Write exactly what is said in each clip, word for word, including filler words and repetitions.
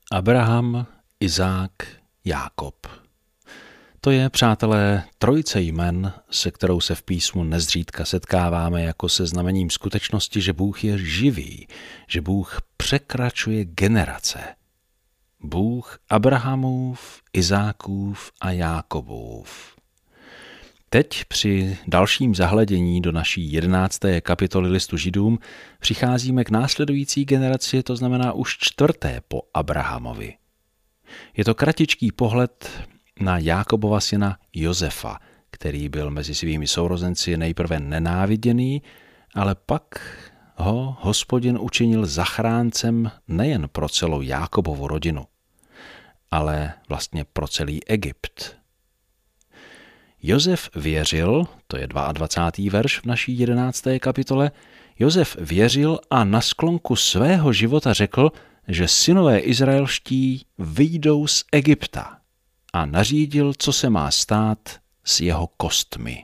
Abraham, Izák, Jákob. To je, přátelé, trojice jmen, se kterou se v písmu nezřídka setkáváme jako se znamením skutečnosti, že Bůh je živý, že Bůh překračuje generace. Bůh Abrahamův, Izákův a Jákobův. Teď při dalším zahledění do naší jedenácté kapitoly listu Židům přicházíme k následující generaci, to znamená už čtvrté po Abrahamovi. Je to kratičký pohled na Jákobova syna Josefa, který byl mezi svými sourozenci nejprve nenáviděný, ale pak ho Hospodin učinil zachráncem nejen pro celou Jákobovu rodinu, ale vlastně pro celý Egypt. Josef věřil, to je dvacátý druhý verš v naší jedenácté kapitole, Josef věřil a na sklonku svého života řekl, že synové izraelští vyjdou z Egypta a nařídil, co se má stát s jeho kostmi.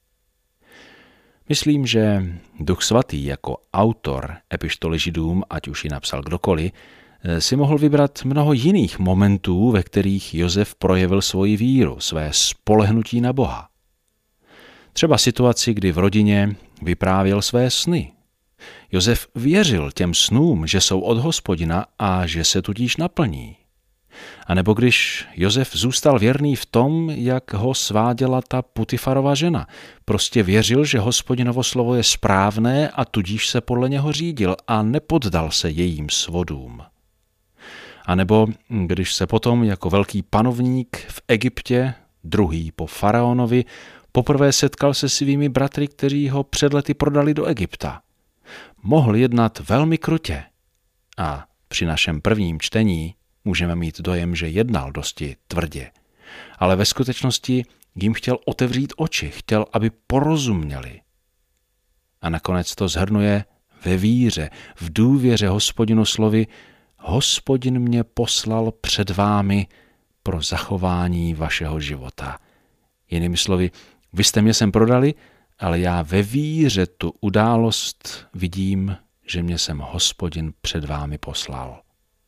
Myslím, že Duch svatý jako autor epištoly Židům, ať už ji napsal kdokoliv, si mohl vybrat mnoho jiných momentů, ve kterých Josef projevil svoji víru, své spolehnutí na Boha. Třeba situaci, kdy v rodině vyprávěl své sny. Josef věřil těm snům, že jsou od Hospodina a že se tudíž naplní. A nebo když Josef zůstal věrný v tom, jak ho sváděla ta Putifarova žena. Prostě věřil, že Hospodinovo slovo je správné a tudíž se podle něho řídil a nepoddal se jejím svodům. A nebo když se potom jako velký panovník v Egyptě, druhý po faraonovi, poprvé setkal se svými bratry, kteří ho před lety prodali do Egypta. Mohl jednat velmi krutě. A při našem prvním čtení můžeme mít dojem, že jednal dosti tvrdě. Ale ve skutečnosti jim chtěl otevřít oči, chtěl, aby porozuměli. A nakonec to shrnuje ve víře, v důvěře Hospodinu slovy: Hospodin mě poslal před vámi pro zachování vašeho života. Jinými slovy, vy jste mě sem prodali, ale já ve víře tu událost vidím, že mě sem Hospodin před vámi poslal.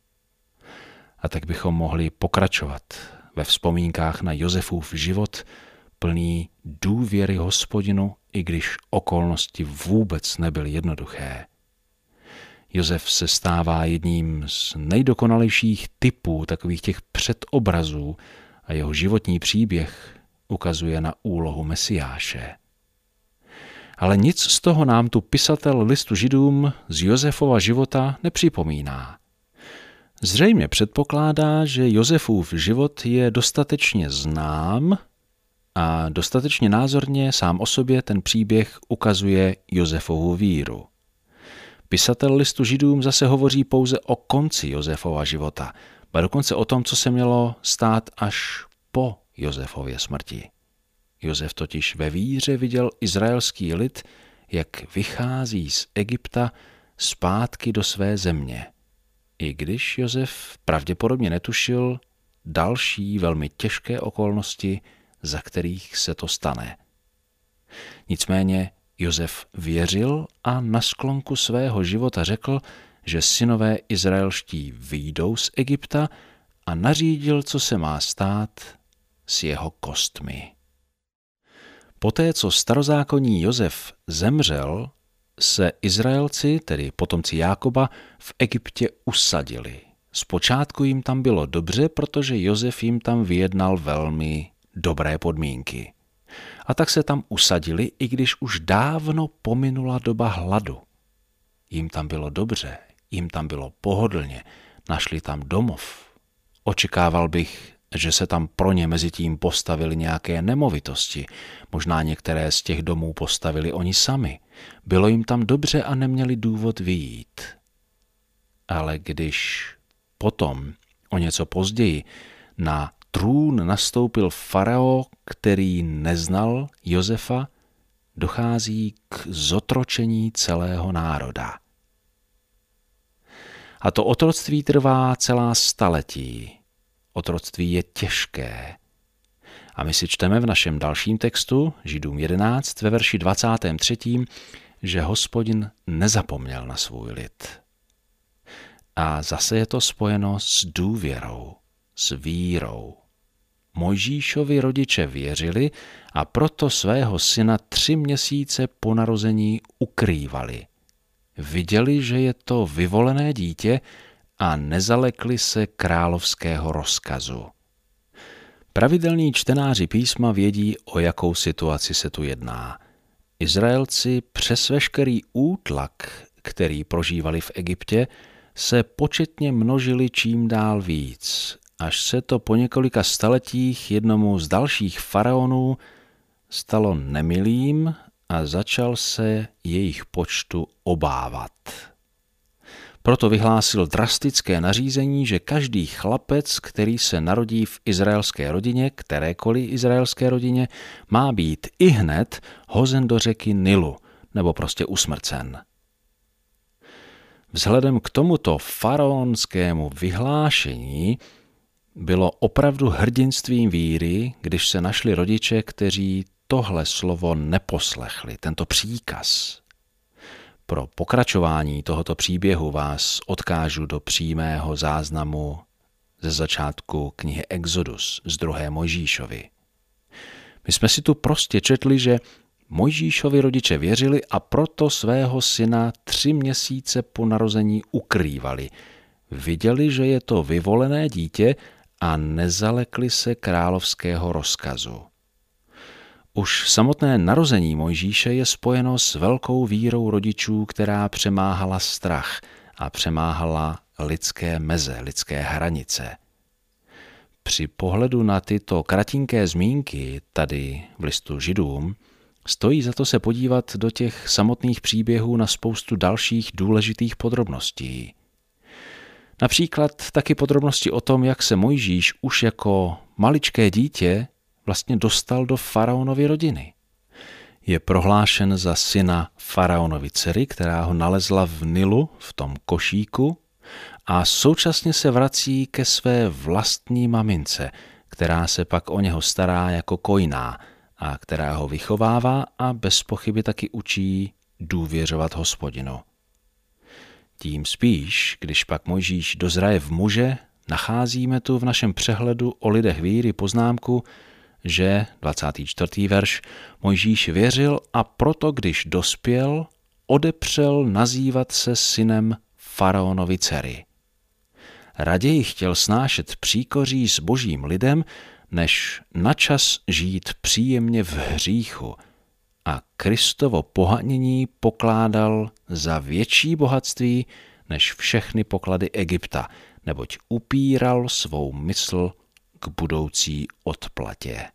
A tak bychom mohli pokračovat ve vzpomínkách na Josefův život, plný důvěry Hospodinu, i když okolnosti vůbec nebyly jednoduché. Josef se stává jedním z nejdokonalejších typů takových těch předobrazů a jeho životní příběh ukazuje na úlohu Mesiáše. Ale nic z toho nám tu pisatel listu Židům z Josefova života nepřipomíná. Zřejmě předpokládá, že Josefův život je dostatečně znám a dostatečně názorně sám o sobě ten příběh ukazuje Josefovu víru. Pisatel listu Židům zase hovoří pouze o konci Josefova života, a dokonce o tom, co se mělo stát až po Josefově smrti. Josef totiž ve víře viděl izraelský lid, jak vychází z Egypta zpátky do své země. I když Josef pravděpodobně netušil další velmi těžké okolnosti, za kterých se to stane. Nicméně Josef věřil a na sklonku svého života řekl, že synové izraelští vyjdou z Egypta a nařídil, co se má stát s jeho kostmi. Poté, co starozákonní Josef zemřel, se Izraelci, tedy potomci Jákoba, v Egyptě usadili. Zpočátku jim tam bylo dobře, protože Josef jim tam vyjednal velmi dobré podmínky. A tak se tam usadili, i když už dávno pominula doba hladu. Jim tam bylo dobře, jim tam bylo pohodlně, našli tam domov. Očekával bych, že se tam pro ně mezi tím postavili nějaké nemovitosti. Možná některé z těch domů postavili oni sami. Bylo jim tam dobře a neměli důvod vyjít. Ale když potom, o něco později, na trůn nastoupil farao, který neznal Josefa, dochází k zotročení celého národa. A to otroctví trvá celá staletí. Otroctví je těžké. A my si čteme v našem dalším textu, Židům jedenáct, ve verši dvacátém třetím, že Hospodin nezapomněl na svůj lid. A zase je to spojeno s důvěrou, s vírou. Mojžíšovi rodiče věřili a proto svého syna tři měsíce po narození ukrývali. Viděli, že je to vyvolené dítě a nezalekli se královského rozkazu. Pravidelní čtenáři písma vědí, o jakou situaci se tu jedná. Izraelci přes veškerý útlak, který prožívali v Egyptě, se početně množili čím dál víc, až se to po několika staletích jednomu z dalších faraonů stalo nemilým a začal se jejich počtu obávat. Proto vyhlásil drastické nařízení, že každý chlapec, který se narodí v izraelské rodině, kterékoliv izraelské rodině, má být ihned hozen do řeky Nilu nebo prostě usmrcen. Vzhledem k tomuto faraonskému vyhlášení bylo opravdu hrdinstvím víry, když se našli rodiče, kteří tohle slovo neposlechli, tento příkaz. Pro pokračování tohoto příběhu vás odkážu do přímého záznamu ze začátku knihy Exodus z druhé Mojžíšovi. My jsme si tu prostě četli, že Mojžíšovi rodiče věřili a proto svého syna tři měsíce po narození ukrývali. Viděli, že je to vyvolené dítě a nezalekli se královského rozkazu. Už samotné narození Mojžíše je spojeno s velkou vírou rodičů, která přemáhala strach a přemáhala lidské meze, lidské hranice. Při pohledu na tyto kratinké zmínky tady v listu Židům stojí za to se podívat do těch samotných příběhů na spoustu dalších důležitých podrobností. Například taky podrobnosti o tom, jak se Mojžíš už jako maličké dítě vlastně dostal do faraonovy rodiny. Je prohlášen za syna faraonovy dcery, která ho nalezla v Nilu, v tom košíku, a současně se vrací ke své vlastní mamince, která se pak o něho stará jako kojná a která ho vychovává a bez pochyby taky učí důvěřovat Hospodinu. Tím spíš, když pak Mojžíš dozraje v muže, nacházíme tu v našem přehledu o lidech víry poznámku, že, dvacátý čtvrtý verš, Mojžíš věřil a proto, když dospěl, odepřel nazývat se synem faraonovy dcery. Raději chtěl snášet příkoří s božím lidem, než načas žít příjemně v hříchu a Kristovo pohanění pokládal za větší bohatství než všechny poklady Egypta, neboť upíral svou mysl k budoucí odplatě.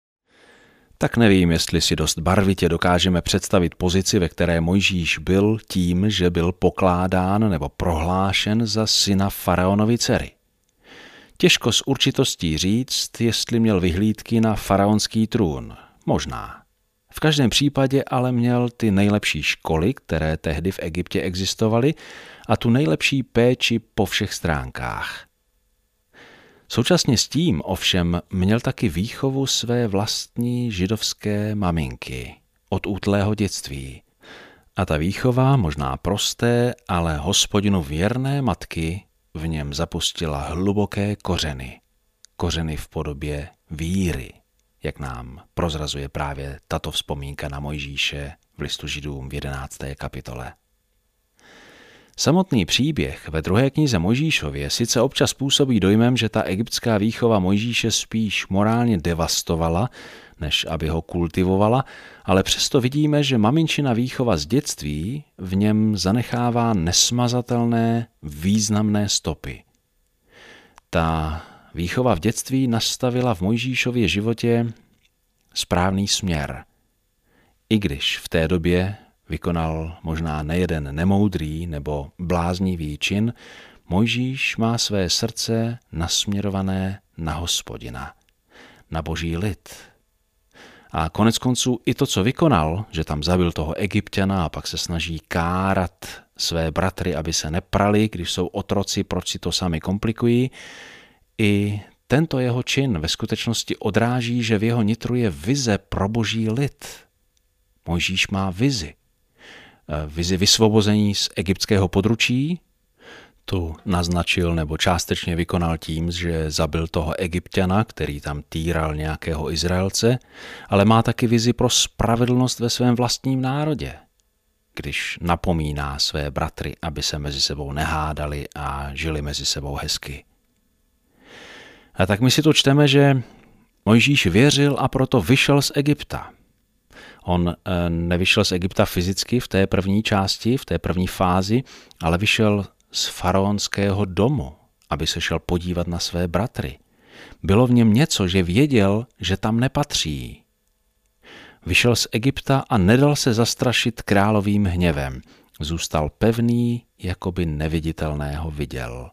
Tak nevím, jestli si dost barvitě dokážeme představit pozici, ve které Mojžíš byl tím, že byl pokládán nebo prohlášen za syna faraonovy dcery. Těžko s určitostí říct, jestli měl vyhlídky na faraonský trůn. Možná. V každém případě ale měl ty nejlepší školy, které tehdy v Egyptě existovaly, a tu nejlepší péči po všech stránkách. Současně s tím ovšem měl taky výchovu své vlastní židovské maminky od útlého dětství. A ta výchova, možná prosté, ale Hospodinu věrné matky, v něm zapustila hluboké kořeny. Kořeny v podobě víry, jak nám prozrazuje právě tato vzpomínka na Mojžíše v listu Židům v jedenácté kapitole. Samotný příběh ve druhé knize Mojžíšově sice občas působí dojmem, že ta egyptská výchova Mojžíše spíš morálně devastovala, než aby ho kultivovala, ale přesto vidíme, že maminčina výchova z dětství v něm zanechává nesmazatelné, významné stopy. Ta výchova v dětství nastavila v Mojžíšově životě správný směr. I když v té době vykonal možná nejeden nemoudrý nebo bláznivý čin, Mojžíš má své srdce nasměrované na Hospodina, na boží lid. A konec konců i to, co vykonal, že tam zabil toho Egypťana a pak se snaží kárat své bratry, aby se neprali, když jsou otroci, proč si to sami komplikují, i tento jeho čin ve skutečnosti odráží, že v jeho nitru je vize pro boží lid. Mojžíš má vizi. Vizi vysvobození z egyptského područí, Tu naznačil nebo částečně vykonal tím, že zabil toho Egypťana, který tam týral nějakého Izraelce, ale má taky vizi pro spravedlnost ve svém vlastním národě, když napomíná své bratry, aby se mezi sebou nehádali a žili mezi sebou hezky. A tak my si tu čteme, že Mojžíš věřil a proto vyšel z Egypta. On nevyšel z Egypta fyzicky v té první části, v té první fázi, ale vyšel z faraonského domu, aby se šel podívat na své bratry. Bylo v něm něco, že věděl, že tam nepatří. Vyšel z Egypta a nedal se zastrašit královým hněvem. Zůstal pevný, jako by neviditelného viděl.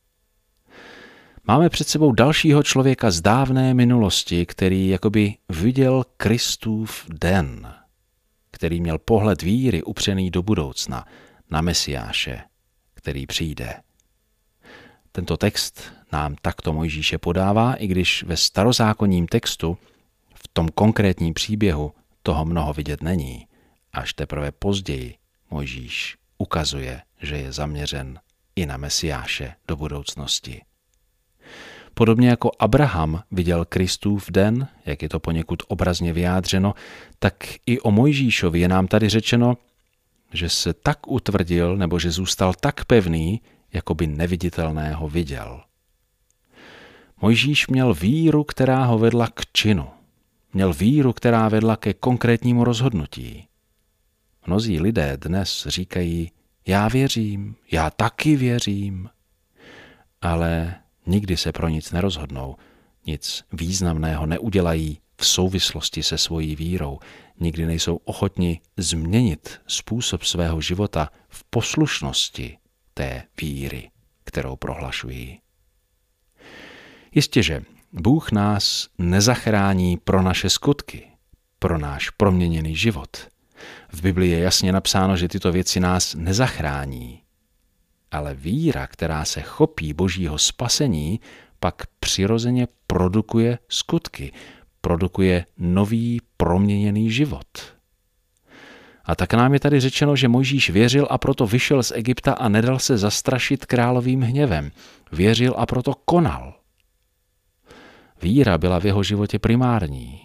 Máme před sebou dalšího člověka z dávné minulosti, který jakoby viděl Kristův den, který měl pohled víry upřený do budoucna, na Mesiáše, který přijde. Tento text nám takto Mojžíše podává, i když ve starozákonním textu, v tom konkrétním příběhu, toho mnoho vidět není. Až teprve později Mojžíš ukazuje, že je zaměřen i na Mesiáše do budoucnosti. Podobně jako Abraham viděl Kristův den, jak je to poněkud obrazně vyjádřeno, tak i o Mojžíšovi je nám tady řečeno, že se tak utvrdil nebo že zůstal tak pevný, jako by neviditelného viděl. Mojžíš měl víru, která ho vedla k činu. Měl víru, která vedla ke konkrétnímu rozhodnutí. Mnozí lidé dnes říkají, já věřím, já taky věřím, ale nikdy se pro nic nerozhodnou, nic významného neudělají v souvislosti se svojí vírou, nikdy nejsou ochotni změnit způsob svého života v poslušnosti té víry, kterou prohlašují. Jistěže Bůh nás nezachrání pro naše skutky, pro náš proměněný život. V Biblii je jasně napsáno, že tyto věci nás nezachrání. Ale víra, která se chopí Božího spasení, pak přirozeně produkuje skutky, produkuje nový proměněný život. A tak nám je tady řečeno, že Mojžíš věřil a proto vyšel z Egypta a nedal se zastrašit královým hněvem. Věřil a proto konal. Víra byla v jeho životě primární.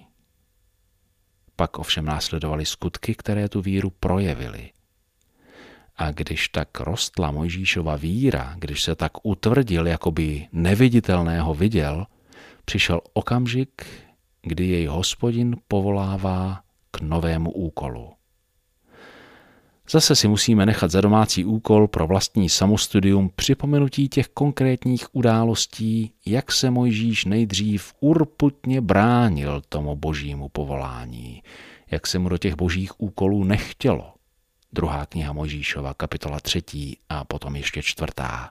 Pak ovšem následovaly skutky, které tu víru projevily. A když tak rostla Mojžíšova víra, když se tak utvrdil, jakoby neviditelného viděl, přišel okamžik, kdy jej Hospodin povolává k novému úkolu. Zase si musíme nechat za domácí úkol pro vlastní samostudium připomenutí těch konkrétních událostí, jak se Mojžíš nejdřív urputně bránil tomu božímu povolání, jak se mu do těch božích úkolů nechtělo. Druhá kniha Mojžíšova, kapitola třetí a potom ještě čtvrtá.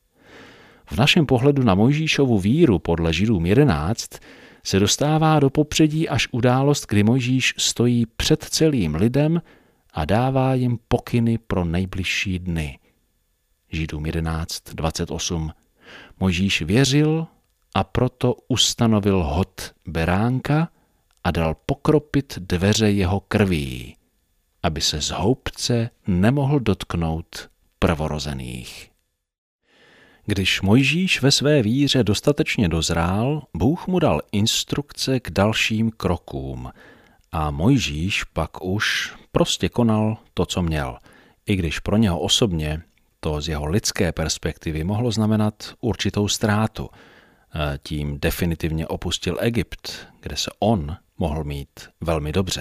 V našem pohledu na Mojžíšovu víru podle Židům jedenáct se dostává do popředí až událost, kdy Mojžíš stojí před celým lidem a dává jim pokyny pro nejbližší dny. Židům jedenáct dvacet osm. Mojžíš věřil a proto ustanovil hod beránka a dal pokropit dveře jeho krví, aby se z houbce nemohl dotknout prvorozených. Když Mojžíš ve své víře dostatečně dozrál, Bůh mu dal instrukce k dalším krokům a Mojžíš pak už prostě konal to, co měl, i když pro něho osobně to z jeho lidské perspektivy mohlo znamenat určitou ztrátu. Tím definitivně opustil Egypt, kde se on mohl mít velmi dobře.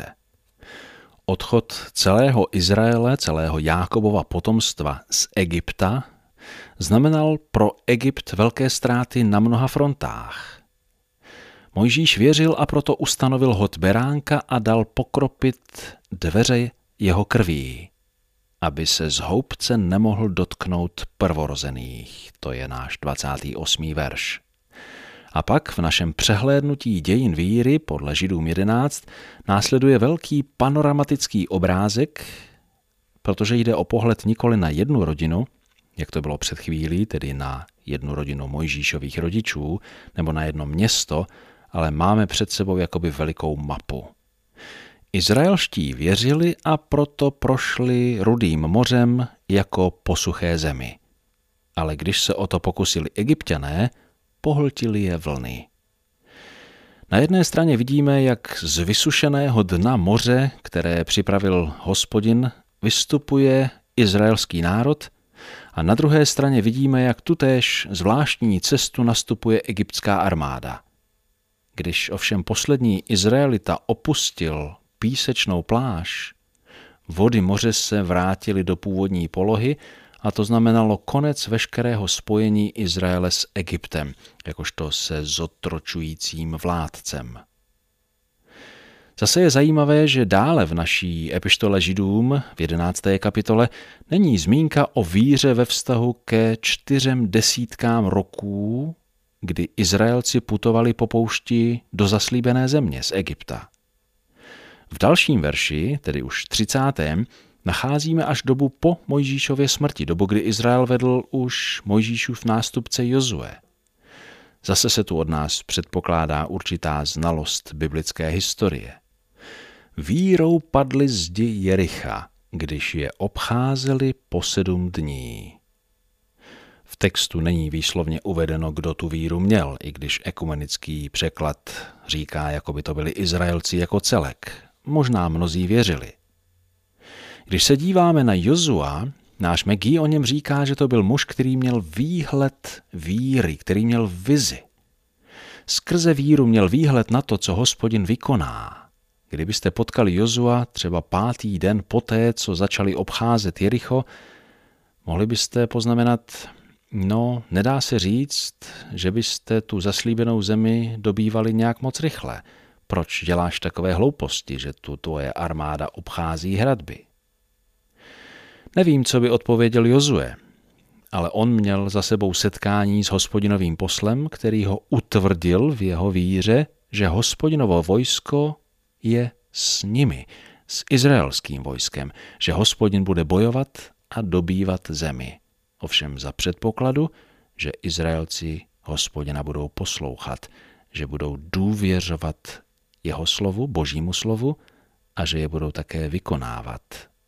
Odchod celého Izraele, celého Jákobova potomstva z Egypta znamenal pro Egypt velké ztráty na mnoha frontách. Mojžíš věřil a proto ustanovil hod beránka a dal pokropit dveře jeho krví, aby se z houbce nemohl dotknout prvorozených. To je náš dvacátý osmý verš. A pak v našem přehlédnutí dějin víry podle Židům jedenáct následuje velký panoramatický obrázek, protože jde o pohled nikoli na jednu rodinu, jak to bylo před chvílí, tedy na jednu rodinu Mojžíšových rodičů, nebo na jedno město, ale máme před sebou jakoby velikou mapu. Izraelští věřili a proto prošli Rudým mořem jako po suché zemi. ale když se o to pokusili Egypťané, pohltili je vlny. Na jedné straně vidíme, jak z vysušeného dna moře, které připravil Hospodin, vystupuje izraelský národ, a na druhé straně vidíme, jak tutéž zvláštní cestu nastupuje egyptská armáda. Když ovšem poslední Izraelita opustil písečnou pláž, vody moře se vrátily do původní polohy a to znamenalo konec veškerého spojení Izraele s Egyptem, jakožto se zotročujícím vládcem. Zase je zajímavé, že dále v naší epištole Židům v jedenácté kapitole není zmínka o víře ve vztahu ke čtyřem desítkám roků, kdy Izraelci putovali po poušti do zaslíbené země z Egypta. V dalším verši, tedy už třicátém nacházíme až dobu po Mojžíšově smrti, dobu, kdy Izrael vedl už Mojžíšův nástupce Jozue. Zase se tu od nás předpokládá určitá znalost biblické historie. Vírou padli zdi Jericha, když je obcházeli po sedm dní. V textu není výslovně uvedeno, kdo tu víru měl, i když ekumenický překlad říká, jako by to byli Izraelci jako celek. Možná mnozí věřili. Když se díváme na Jozua, náš Megi o něm říká, že to byl muž, který měl výhled víry, který měl vizi. Skrze víru měl výhled na to, co Hospodin vykoná. Kdybyste potkali Jozua třeba pátý den poté, co začali obcházet Jericho, mohli byste poznamenat, no, nedá se říct, že byste tu zaslíbenou zemi dobývali nějak moc rychle. Proč děláš takové hlouposti, že tu tvoje armáda obchází hradby? Nevím, co by odpověděl Jozue, ale on měl za sebou setkání s Hospodinovým poslem, který ho utvrdil v jeho víře, že Hospodinovo vojsko je s nimi, s izraelským vojskem, že Hospodin bude bojovat a dobývat zemi. Ovšem za předpokladu, že Izraelci Hospodina budou poslouchat, že budou důvěřovat jeho slovu, božímu slovu a že je budou také vykonávat.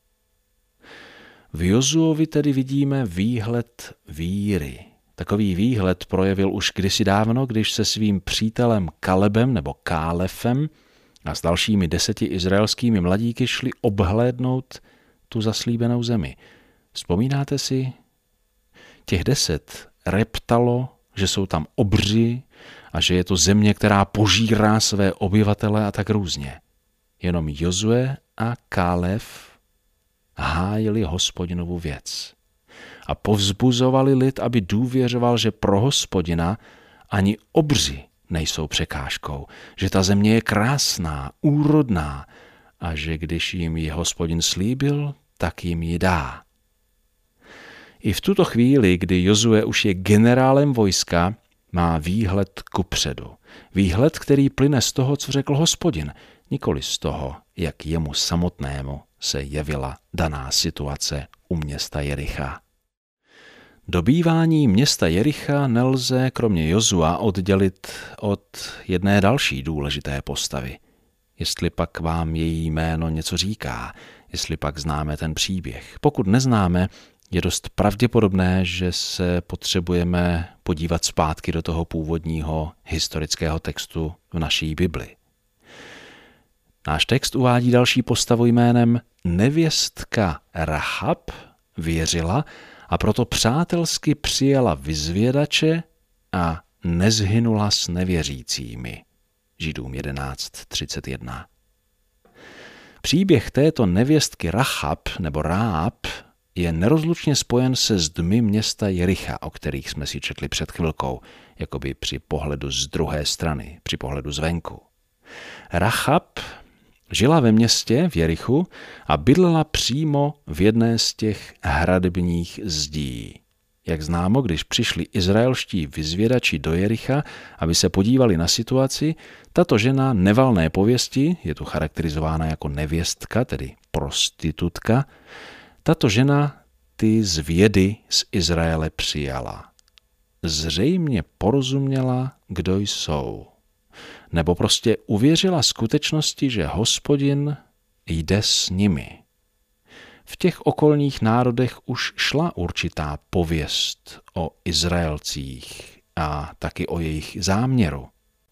V Jozuovi tedy vidíme výhled víry. Takový výhled projevil už kdysi dávno, když se svým přítelem Kalebem nebo Kálefem a s dalšími deseti izraelskými mladíky šli obhlédnout tu zaslíbenou zemi. Vzpomínáte si? Těch deset reptalo, že jsou tam obři a že je to země, která požírá své obyvatele a tak různě. Jenom Jozue a Kálef hájili Hospodinovu věc a povzbuzovali lid, aby důvěřoval, že pro Hospodina ani obři nejsou překážkou, že ta země je krásná, úrodná a že když jim ji Hospodin slíbil, tak jim ji dá. I v tuto chvíli, kdy Jozue už je generálem vojska, má výhled kupředu. Výhled, který plyne z toho, co řekl Hospodin, nikoli z toho, jak jemu samotnému se jevila daná situace u města Jericha. Dobývání města Jericha nelze kromě Jozua oddělit od jedné další důležité postavy. Jestli pak vám její jméno něco říká, jestli pak známe ten příběh. Pokud neznáme, je dost pravděpodobné, že se potřebujeme podívat zpátky do toho původního historického textu v naší Bibli. Náš text uvádí další postavu jménem nevěstka Rahab věřila a proto přátelsky přijala vyzvědače a nezhynula s nevěřícími. Židům jedenáct třicet jedna. Příběh této nevěstky Rahab nebo Ráab je nerozlučně spojen se zdmi města Jericha, o kterých jsme si četli před chvilkou, jakoby při pohledu z druhé strany, při pohledu zvenku. Rahab žila ve městě v Jerichu a bydlela přímo v jedné z těch hradebních zdí. Jak známo, když přišli izraelští vyzvědači do Jericha, aby se podívali na situaci, tato žena nevalné pověsti, je tu charakterizována jako nevěstka, tedy prostitutka, tato žena ty zvědy z Izraele přijala. Zřejmě porozuměla, kdo jsou. Nebo prostě uvěřila skutečnosti, že Hospodin jde s nimi. v těch okolních národech už šla určitá pověst o Izraelcích a taky o jejich záměru.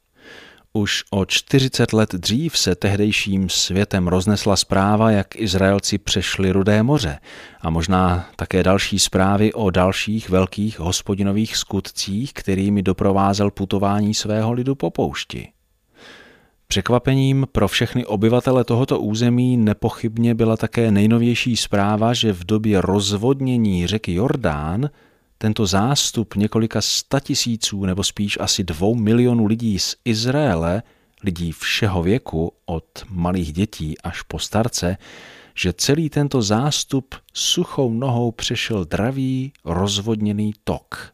Už o čtyřicet let dřív se tehdejším světem roznesla zpráva, jak Izraelci přešli Rudé moře a možná také další zprávy o dalších velkých Hospodinových skutcích, kterými doprovázel putování svého lidu po poušti. Překvapením pro všechny obyvatele tohoto území nepochybně byla také nejnovější zpráva, že v době rozvodnění řeky Jordán tento zástup několika statisíců nebo spíš asi dvou milionů lidí z Izraele, lidí všeho věku, od malých dětí až po starce, že celý tento zástup suchou nohou přešel dravý, rozvodněný tok.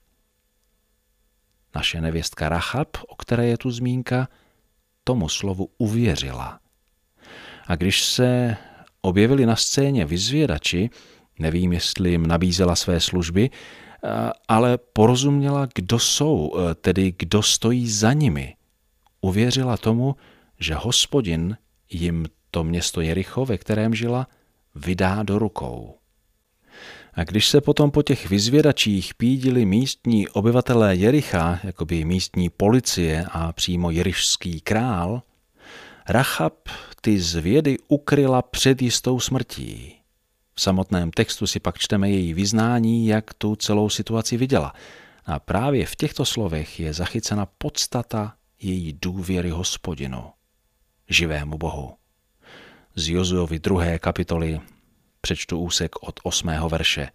Naše nevěstka Rachab, o které je tu zmínka, tomu slovu uvěřila. A když se objevili na scéně vyzvědači, nevím, jestli jim nabízela své služby, ale porozuměla, kdo jsou, tedy kdo stojí za nimi. Uvěřila tomu, že Hospodin jim to město Jericho, ve kterém žila, vydá do rukou. A když se potom po těch vyzvědačích pídili místní obyvatelé Jericha, jakoby místní policie a přímo jerišský král, Rachab ty zvědy ukryla před jistou smrtí. V samotném textu si pak čteme její vyznání, jak tu celou situaci viděla. A právě v těchto slovech je zachycena podstata její důvěry Hospodinu, živému Bohu. Z Jozuovy druhé kapitoly přečtu úsek od osmého verše.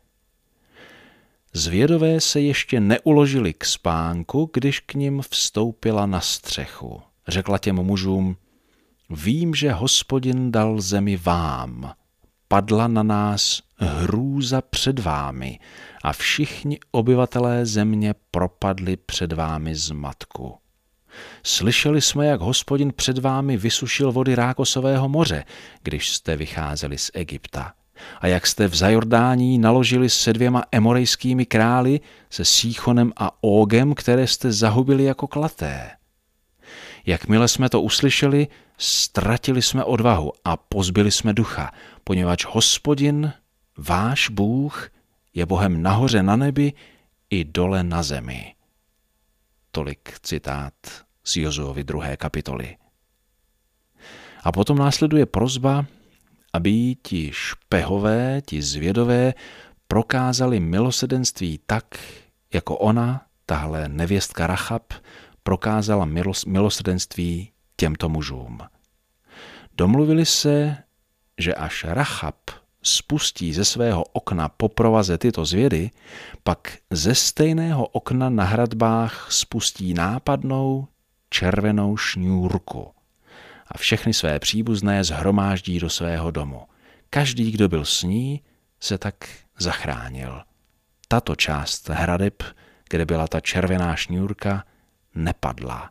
Zvědové se ještě neuložili k spánku, když k nim vstoupila na střechu. Řekla těm mužům, vím, že Hospodin dal zemi vám, padla na nás hrůza před vámi a všichni obyvatelé země propadli před vámi zmatku. Slyšeli jsme, jak Hospodin před vámi vysušil vody Rákosového moře, když jste vycházeli z Egypta. A jak jste v Zajordání naložili se dvěma emorejskými králi, se Síchonem a Ógem, které jste zahubili jako klaté. Jakmile jsme to uslyšeli, ztratili jsme odvahu a pozbyli jsme ducha, poněvadž Hospodin, váš Bůh, je Bohem nahoře na nebi i dole na zemi. Tolik citát z Jozuovy druhé kapitoly. A potom následuje prosba, aby ti špehové, ti zvědové prokázali milosrdenství tak, jako ona, tahle nevěstka Rachab, prokázala milos, milosrdenství těmto mužům. Domluvili se, že až Rachab spustí ze svého okna po provaze tyto zvědy, pak ze stejného okna na hradbách spustí nápadnou červenou šňůrku a všechny své příbuzné shromáždí do svého domu. Každý, kdo byl s ní, se tak zachránil. Tato část hradeb, kde byla ta červená šňůrka, nepadla.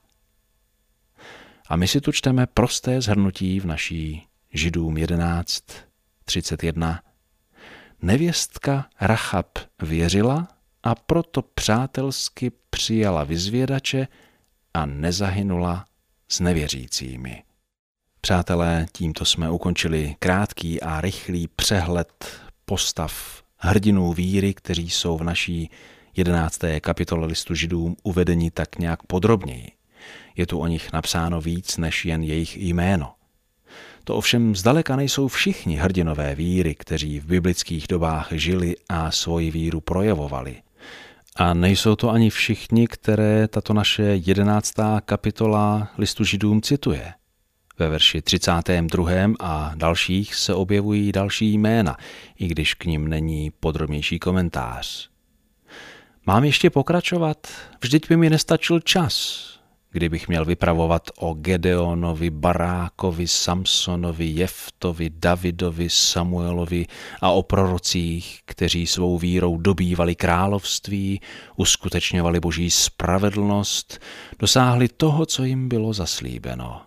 A my si tu čteme prosté shrnutí v naší Židům jedenáct třicet jedna. Nevěstka Rachab věřila a proto přátelsky přijala vyzvědače a nezahynula s nevěřícími. Přátelé, tímto jsme ukončili krátký a rychlý přehled postav hrdinů víry, kteří jsou v naší jedenácté kapitole listu Židům uvedeni tak nějak podrobněji. Je tu o nich napsáno víc než jen jejich jméno. To ovšem zdaleka nejsou všichni hrdinové víry, kteří v biblických dobách žili a svoji víru projevovali. A nejsou to ani všichni, které tato naše jedenáctá kapitola listu Židům cituje. Ve verši třicátém druhém a dalších se objevují další jména, i když k nim není podrobnější komentář. Mám ještě pokračovat? Vždyť by mi nestačil čas, kdybych měl vypravovat o Gedeonovi, Barákovi, Samsonovi, Jeftovi, Davidovi, Samuelovi a o prorocích, kteří svou vírou dobývali království, uskutečňovali boží spravedlnost, dosáhli toho, co jim bylo zaslíbeno.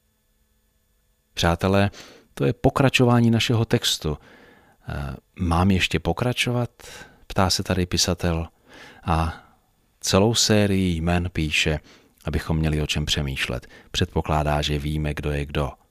Přátelé, to je pokračování našeho textu. Mám ještě pokračovat? Ptá se tady pisatel a celou sérii jmen píše, abychom měli o čem přemýšlet. Předpokládá, že víme, kdo je kdo.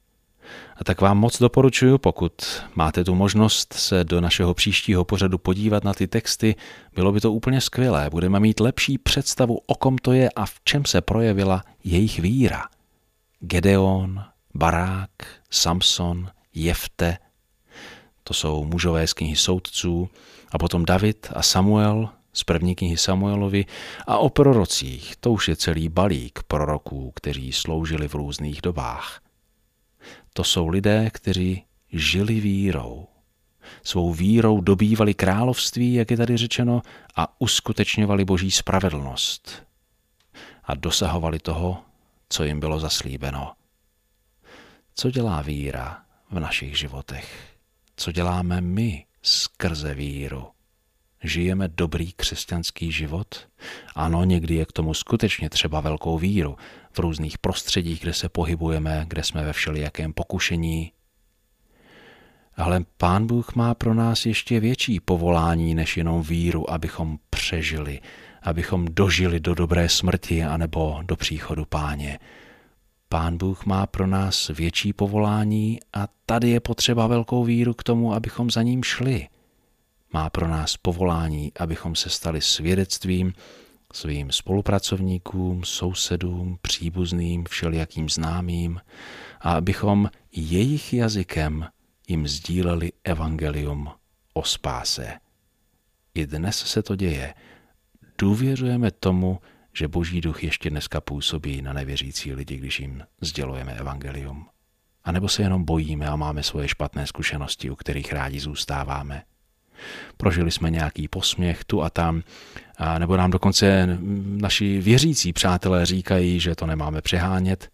A tak vám moc doporučuji, pokud máte tu možnost se do našeho příštího pořadu podívat na ty texty, bylo by to úplně skvělé. Budeme mít lepší představu, o kom to je a v čem se projevila jejich víra. Gedeon, Barák, Samson, Jefte, to jsou mužové z knihy Soudců, a potom David a Samuel z první knihy Samuelovi, a o prorocích, to už je celý balík proroků, kteří sloužili v různých dobách. To jsou lidé, kteří žili vírou. Svou vírou dobývali království, jak je tady řečeno, a uskutečňovali boží spravedlnost. A dosahovali toho, co jim bylo zaslíbeno. Co dělá víra v našich životech? Co děláme my skrze víru? Žijeme dobrý křesťanský život? Ano, někdy je k tomu skutečně třeba velkou víru v různých prostředích, kde se pohybujeme, kde jsme ve všelijakém pokušení. Ale Pán Bůh má pro nás ještě větší povolání než jenom víru, abychom přežili, abychom dožili do dobré smrti anebo do příchodu Páně. Pán Bůh má pro nás větší povolání a tady je potřeba velkou víru k tomu, abychom za ním šli. Má pro nás povolání, abychom se stali svědectvím svým spolupracovníkům, sousedům, příbuzným, všelijakým známým a abychom jejich jazykem jim sdíleli evangelium o spáse. I dnes se to děje. Důvěřujeme tomu, že Boží duch ještě dneska působí na nevěřící lidi, když jim sdělujeme evangelium. A nebo se jenom bojíme a máme svoje špatné zkušenosti, u kterých rádi zůstáváme. Prožili jsme nějaký posměch tu a tam, a nebo nám dokonce naši věřící přátelé říkají, že to nemáme přehánět.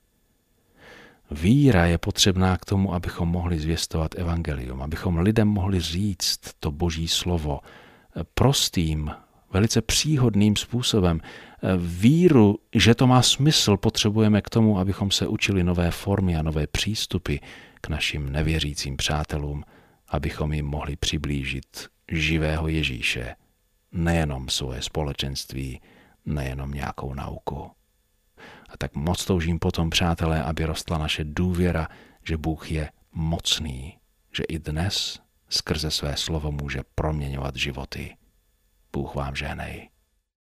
Víra je potřebná k tomu, abychom mohli zvěstovat evangelium, abychom lidem mohli říct to Boží slovo prostým, velice příhodným způsobem. Víru, že to má smysl, potřebujeme k tomu, abychom se učili nové formy a nové přístupy k našim nevěřícím přátelům, abychom jim mohli přiblížit živého Ježíše, nejenom svoje společenství, nejenom nějakou nauku. A tak moc toužím potom, přátelé, aby rostla naše důvěra, že Bůh je mocný, že i dnes skrze své slovo může proměňovat životy. Bůh vám žehnej.